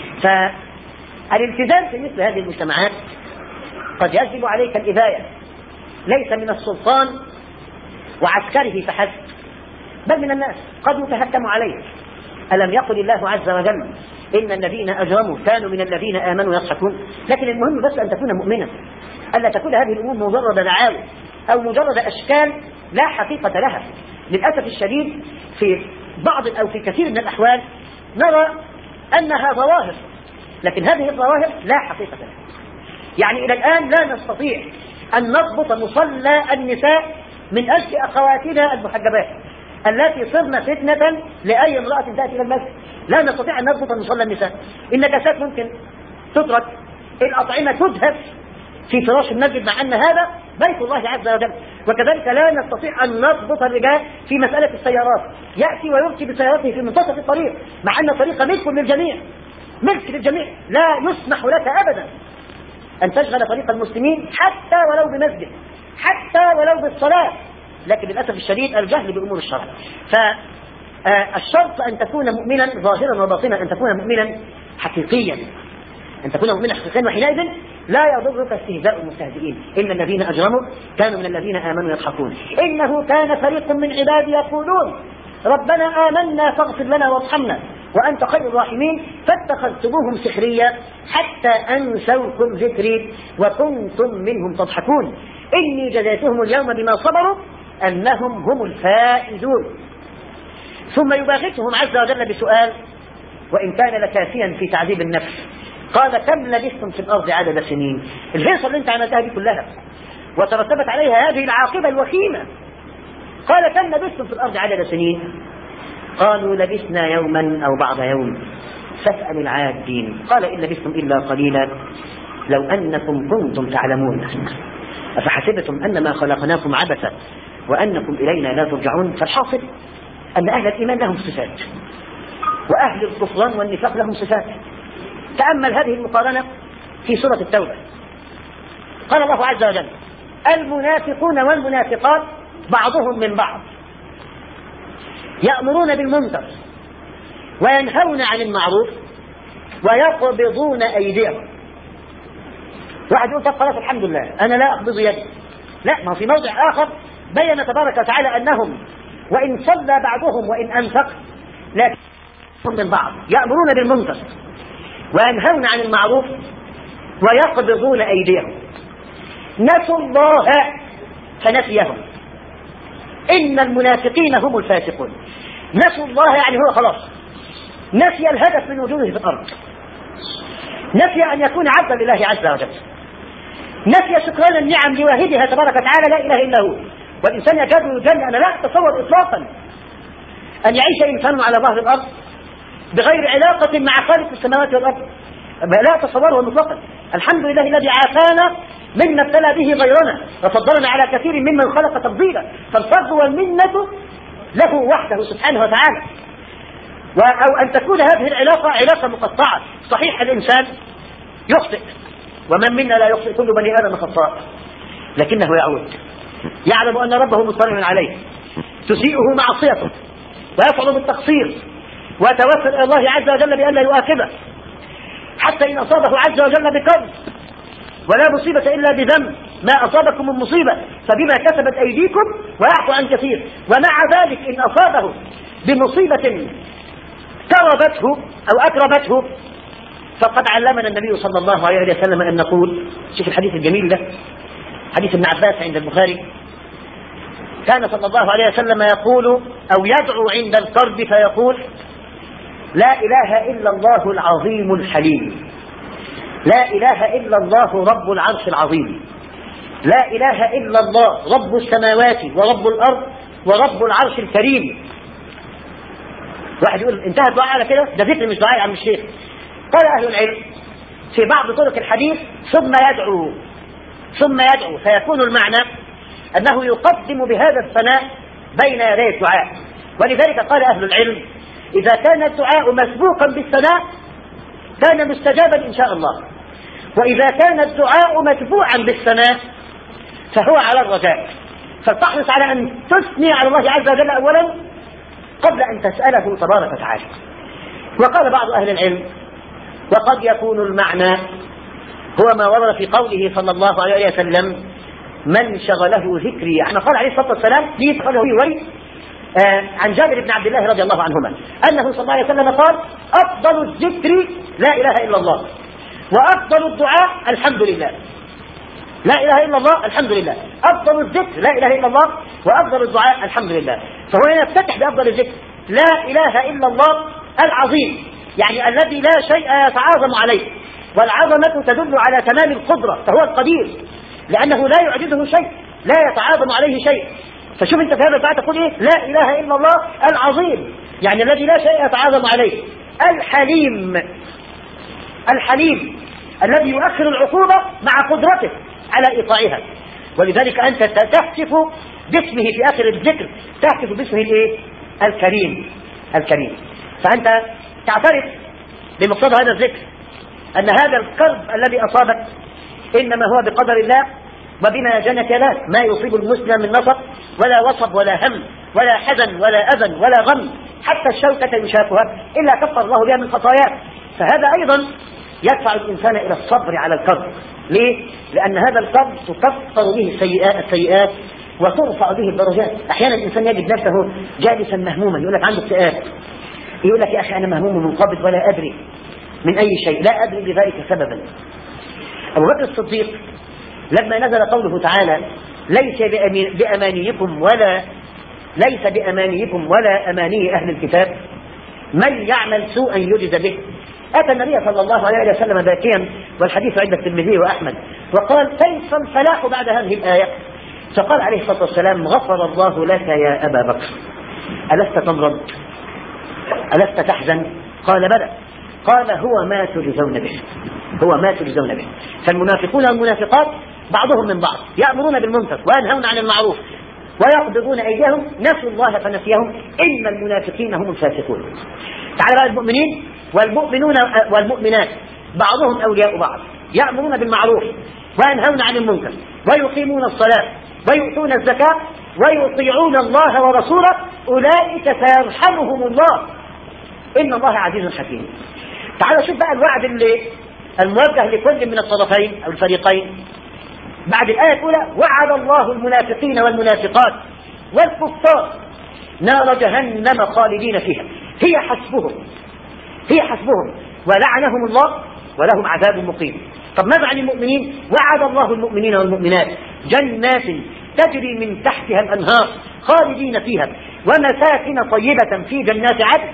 فالالتزام في مثل هذه المجتمعات قد يجب عليك الإباية، ليس من السلطان وعسكره فحسب، بل من الناس قد يتهكم عليك. ألم يقل الله عز وجل: إن الذين أجرموا كانوا من الذين آمنوا يضحكون؟ لكن المهم بس أن تكون مؤمنا، ألا تكون هذه الأمور مجرد دعاوى أو مجرد أشكال لا حقيقة لها. للأسف الشديد في بعض أو في كثير من الأحوال نرى أنها ظواهر، لكن هذه الظواهر لا حقيقة لها. يعني إلى الآن لا نستطيع أن نضبط مصلى النساء من أجل أخواتنا المحجبات التي صرنا فتنة لأي امرأة تأتي إلى المسجد. لا نستطيع أن نضبط مصلى النساء. النجاسات ممكن تترك، الأطعمة تذهب في فراش المسجد، مع أن هذا بيت الله عز وجل. وكذلك لا نستطيع أن نضبط الرجال في مسألة السيارات، يأتي ويركب بسيارته في منتصف الطريق، مع أن الطريق ملك للجميع، ملك للجميع. لا يسمح لك أبدا أن تشغل طريق المسلمين حتى ولو بمسجد، حتى ولو بالصلاة. لكن للأسف الشديد الجهل بأمور الشرع. فالشرط أن تكون مؤمنا ظاهرا وباطنا، أن تكون مؤمنا حقيقيا، أن تكون مؤمنا حقيقيا، وحينئذ لا يضرك استهزاء المستهزئين. إن الذين أجرموا كانوا من الذين آمنوا يضحكون. إنه كان فريق من عبادي يقولون: ربنا آمنا فاغفر لنا وارحمنا وأنت خير الراحمين فاتخذتموهم سخريا حتى أنسوكم ذكري وكنتم منهم تضحكون. إني جزيتهم اليوم بما صبروا أنهم هم الفائزون. ثم يباغتهم عز وجل بسؤال: وإن كان لكافيا في تعذيب النفس، قال: كم لبثتم في الأرض عدد سنين؟ الهيصة اللي انت عملتها دي كلها وترتبت عليها هذه العاقبة الوخيمة، قال: كم لبثتم في الأرض عدد سنين؟ قالوا: لبثنا يوما أو بعض يوم فاسأل العادين. قال: إن لبثتم إلا قليلا لو أنكم كنتم تعلمون أفحسبتم أنما خلقناكم عبثا وأنكم إلينا لا ترجعون. فالحاصل أن أهل الإيمان لهم صفات، وأهل الكفران والنفاق لهم صفات. تأمل هذه المقارنة في سورة التوبة. قال الله عز وجل: المنافقون والمنافقات بعضهم من بعض يأمرون بالمنكر وينهون عن المعروف ويقبضون أيديهم واحد يقول طب خلاص الحمد لله أنا لا أقبض يدي. لا، ما في موضع آخر بين تبارك وتعالى أنهم وإن صلى بعضهم وإن أنفق لكن من بعض يأمرون بالمنكر وينهون عن المعروف ويقبضون أيديهم. نسوا الله فنسيهم. إن المنافقين هم الفاسقون. نسوا الله يعني هو خلاص نسي الهدف من وجوده في الأرض، نسي أن يكون عبدا لله عز وجل، نسي شكران النعم لواهبها تبارك وتعالى لا إله إلا هو. والإنسان يكاد يجن. أنا لا أتصور إطلاقا أن يعيش إنسان على ظهر الأرض بغير علاقة مع خالق السماوات والأرض، لا أتصوره مطلقا. الحمد لله الذي عافانا مما ابتلى به غيرنا وفضلنا على كثير ممن خلق تفضيلا، فالفضل والمنة له وحده سبحانه وتعالى. أو أن تكون هذه العلاقة علاقة مقطعة. صحيح الإنسان يخطئ ومن منا لا يخطئ، كل بني آدم خطاء، لكنه يعود يعلم أن ربه مطلع عليه، تسيئه معصيته ويفعل بالتقصير ويتوسل إلى الله عز وجل بأن لا يؤاخذه، حتى إن أصابه عز وجل بكرب. ولا مصيبة إلا بذنب، ما أصابكم من مصيبة فبما كسبت أيديكم ويعفو عن كثير. ومع ذلك إن أصابه بمصيبة كربته أو أكربته فقد علمنا النبي صلى الله عليه وسلم أن نقول، شوف الحديث الجميل ده، حديث ابن عباس عند البخاري، كان صلى الله عليه وسلم يقول أو يدعو عند الكرب فيقول: لا إله إلا الله العظيم الحليم، لا إله إلا الله رب العرش العظيم، لا إله إلا الله رب السماوات ورب الأرض ورب العرش الكريم. واحد يقول انتهى الدعاء على كده؟ ده ذكر مش دعاء يا عم الشيخ. قال أهل العلم في بعض طرق الحديث ثم يدعو، ثم يدعو، فيكون المعنى أنه يقدم بهذا الثناء بين يدي الدعاء. ولذلك قال أهل العلم إذا كان الدعاء مسبوقا بالثناء كان مستجابا إن شاء الله، وإذا كان الدعاء متبوعا بالثناء فهو على الرجاء. فلتحرص على أن تثني على الله عز وجل أولا قبل أن تسأله تبارك وتعالى. وقال بعض أهل العلم وقد يكون المعنى هو ما ورد في قوله صلى الله عليه وسلم: من شغله ذكري. يعني قال عليه الصلاة والسلام لي قاله يوري آه عن جابر بن عبد الله رضي الله عنهما أنه صلى الله عليه وسلم قال: أفضل الذكر لا إله إلا الله، وأفضل الدعاء الحمد لله. لا إله إلا الله الحمد لله، أفضل الذكر لا إله إلا الله، وأفضل الدعاء الحمد لله. فهو يفتتح بأفضل الذكر لا إله إلا الله العظيم، يعني الذي لا شيء يتعاظم عليه، والعظمة تدل على تمام القدرة، فهو القدير لأنه لا يعجزه شيء، لا يتعاظم عليه شيء. فشوف انت في هذا الدعاء تقول ايه؟ لا إله إلا الله العظيم، يعني الذي لا شيء يتعاظم عليه. الحليم، الحليم الذي يؤخر العقوبة مع قدرته على إيقاعها. ولذلك أنت تهتف باسمه في آخر الذكر، تهتف باسمه الايه؟ الكريم، الكريم. فأنت تعترف بمقتضى هذا الذكر أن هذا الكرب الذي أصابك إنما هو بقدر الله وبما جنت يداه. ما يصيب المسلم من نصب ولا وصب ولا هم ولا حزن ولا أذى ولا غم، حتى الشوكة يشافها إلا كفر الله بها من خطاياه. فهذا أيضا يدفع الإنسان إلى الصبر على الكرب. ليه؟ لأن هذا الكرب تكفر به السيئات, السيئات وترفع به الدرجات. أحيانا الإنسان يجد نفسه جالسا مهموما، يقول لك عنده اكتئاب، يقول لك يا أخي أنا مهموم منقبض ولا أدري من أي شيء، لا أدري لذلك سببا. أبو بكر الصديق لما نزل قوله تعالى: ليس بأمانيكم ولا ليس بأمانيكم ولا أماني أهل الكتاب، من يعمل سوءا يجز به، أتى النبي صلى الله عليه وسلم باكيا، والحديث عند الترمذي وأحمد، وقال: كيف الفلاح بعد هذه الآية؟ فقال عليه الصلاة والسلام: غفر الله لك يا أبا بكر، ألست تمرض؟ ألست تحزن؟ قال: بلى. قال: هو ما تجزون به، هو ما تجزون به. فالمنافقون والمنافقات بعضهم من بعض يأمرون بالمنكر وينهون عن المعروف ويقبضون أيديهم، نسوا الله فنسيهم، إن المنافقين هم الفاسقون. تعالى بقى المؤمنين والمؤمنون والمؤمنات بعضهم أولياء بعض، يأمرون بالمعروف وينهون عن المنكر ويقيمون الصلاة ويؤتون الزكاة ويطيعون الله ورسوله، أولئك سيرحمهم الله، إن الله عزيز حكيم. تعالى شوف بقى الوعد اللي الموجه لكل من الطرفين أو الفريقين بعد الآية الأولى: وعد الله المنافقين والمنافقات والكفار نار جهنم خالدين فيها هي حسبهم هي حسبهم ولعنهم الله ولهم عذاب مقيم. طب ماذا عن المؤمنين؟ وعد الله المؤمنين والمؤمنات جنات تجري من تحتها الأنهار خالدين فيها ومساكن طيبة في جنات عدن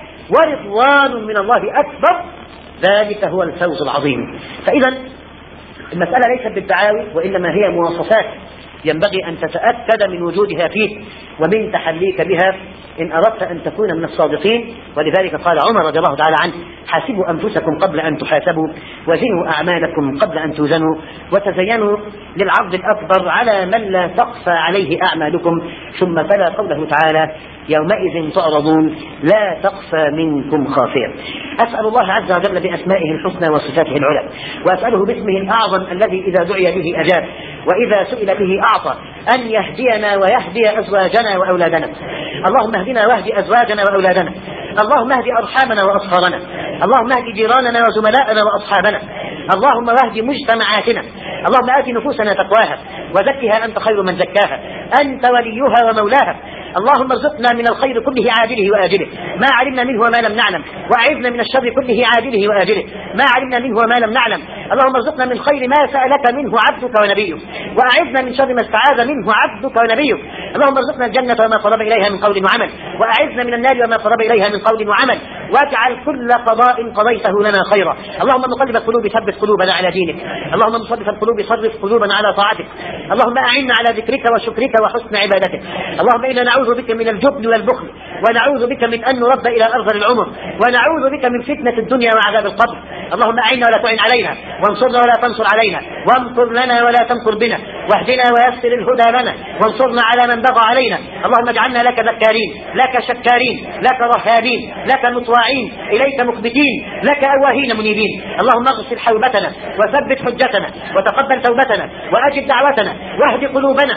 ورضوان من الله أكبر ذلك هو الفوز العظيم. فإذا المسألة ليست بالدعاوي وإنما هي مواصفات ينبغي أن تتأكد من وجودها فيك ومن تحليك بها إن أردت أن تكون من الصادقين. ولذلك قال عمر رضي الله تعالى عنه: حاسبوا أنفسكم قبل أن تحاسبوا وزنوا أعمالكم قبل أن توزنوا وتزينوا للعرض الأكبر على من لا تخفى عليه أعمالكم. ثم تلا قوله تعالى: يومئذ تعرضون لا تخفى منكم خافية. أسأل الله عز وجل بأسمائه الحسنى وصفاته العلى وأسأله باسمه الأعظم الذي إذا دعي به أجاب وإذا سئل به أعطى أن يهدينا ويهدي أزواجنا وأولادنا. اللهم اهدنا واهد أزواجنا وأولادنا. اللهم اهد أرحامنا وأصهارنا. اللهم اهد جيراننا وزملائنا وأصحابنا. اللهم واهد مجتمعاتنا. اللهم آت نفوسنا تقواها وزكها أنت خير من زكاها أنت وليها ومولاها. اللهم ارزقنا من الخير كله عاجله وآجله ما علمنا منه وما لم نعلم وأعذنا من الشر كله عاجله وآجله ما علمنا منه وما لم نعلم. اللهم ارزقنا من خير ما سألك منه عبدك ونبيك وأعذنا من شر ما استعاذ منه عبدك ونبيك. اللهم ارزقنا الجنة وما قرب إليها من قول وعمل وأعذنا من النار وما قرب إليها من قول وعمل واجعل كل قضاء قضيته لنا خيرا. اللهم مقلب القلوب ثبت قلوبنا على دينك. اللهم مصرف القلوب صرف قلوبنا على طاعتك. اللهم أعنا على ذكرك وشكرك وحسن عبادتك. اللهم إنا نعوذ بك من الجبن والبخل ونعوذ بك من أن نرد إلى أرذل العمر ونعوذ بك من فتنة الدنيا وعذاب القبر. اللهم أعنا ولا تعن علينا وانصرنا ولا تنصر علينا وامكر لنا ولا تمكر بنا واهدنا ويسر الهدى لنا وانصرنا على من بغى علينا. اللهم اجعلنا لك ذكارين لك شكارين لك رهابين لك مطواعين إليك مخبتين لك أواهين منيبين. اللهم اغسل حوبتنا وثبت حجتنا وتقبل توبتنا وأجب دعوتنا واهد قلوبنا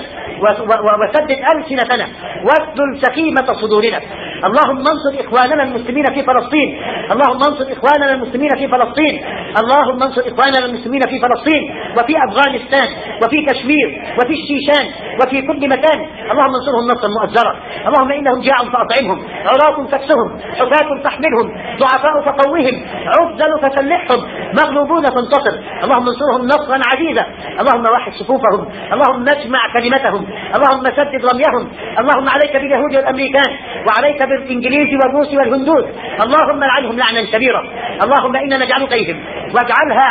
وسدد ألسنتنا واسلل سخيمة صدورنا. اللهم انصر إخواننا المسلمين في فلسطين. اللهم انصر إخواننا المسلمين في فلسطين. اللهم انصر إخواننا المسلمين في فلسطين وفي أفغانستان وفي كشمير وفي الشيشان وفي كل مكان. اللهم انصرهم نصرا مؤزرا. اللهم إنهم جاع فأطعمهم عراة فاكسهم حفاة فاحملهم ضعفاء فقوهم عزل فسلحهم مغلوبون فانتصر. اللهم انصرهم نصرا عزيزا. اللهم وحد صفوفهم. اللهم اجمع كلمتهم. اللهم سدد رميهم. اللهم عليك باليهود والأمريكان وعليك بالإنجليز والروس والهندوس. اللهم لعنهم لعنا كبيرا. اللهم إنا نجعل فيهم واجعلها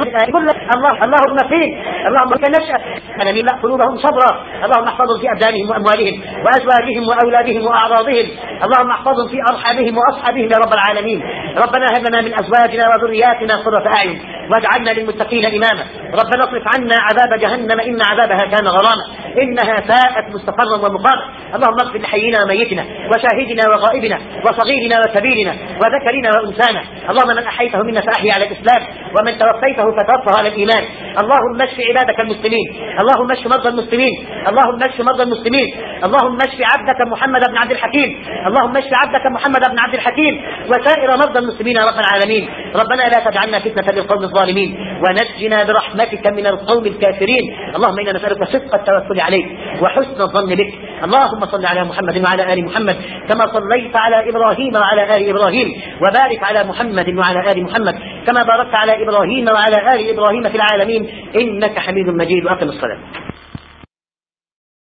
الله اللهم فين اللهم كنشأ أنا ملا قلوبهم صبرا. اللهم احفظهم في أبدانهم وأموالهم وأزواجهم وأولادهم وأعراضهم. اللهم احفظهم في أرحامهم وأصحابهم يا رب العالمين. ربنا هب لنا من أزواجنا وذرياتنا قرة أعين واجعلنا للمتقين إماما. ربنا اصرف عنا عذاب جهنم إن عذابها كان غراما إنها ساءت مستقرا ومقاما. اللهم اغفر لحينا وميتنا وشاهدنا وغائبنا وصغيرنا وكبيرنا وذكرنا وأنثانا. اللهم من أحيته منا فأحيا على الإسلام ومن توفيته فتوفه على الإيمان. اللهم اشف عبادك المسلمين. اللهم اشف مرضى المسلمين. اللهم اشف مرضى المسلمين. اللهم اشف عبدك محمد بن عبد الحكيم. اللهم اشف عبدك محمد بن عبد الحكيم وسائر مرضى المسلمين يا رب العالمين. ربنا لا تجعلنا فتنة للقوم الظالمين ونجنا برحمتك من القوم الكافرين. اللهم إنا نسألك صدق التوكل عليك وحسن الظن بك. اللهم صل على محمد وعلى آل محمد كما صليت على إبراهيم وعلى آل إبراهيم وبارك على محمد وعلى آل محمد كما باركت على إبراهيم وعلى آل إبراهيم في العالمين إنك حميد مجيد. وأقم الصلاة.